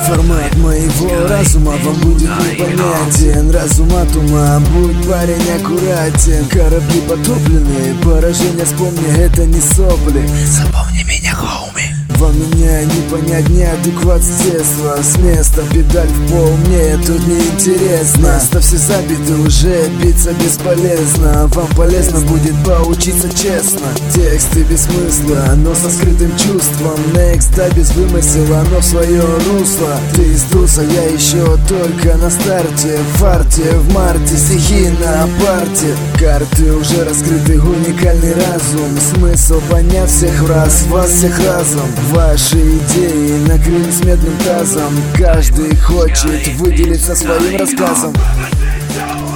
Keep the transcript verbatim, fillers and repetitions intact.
Формат моего разума вам будет непонятен. Разум от ума, будь парень аккуратен. Корабли потоплены, поражение вспомни, это не сопли. Запомни меня, хоуми. Вам меня не понять, неадекват с детства. С места педаль в пол, мне тут неинтересно. Место все забиты, уже биться бесполезно. Вам полезно будет поучиться честно. Тексты без смысла, но со скрытым чувством. Next, да без вымысела, но в свое русло. Ты сдулся, я еще только на старте. В фарте, в марте, стихи на апарте. Карты уже раскрыты, уникальный разум. Смысл понять всех раз, вас всех разом. Ваши идеи накрылись медным тазом. Каждый хочет выделиться своим рассказом.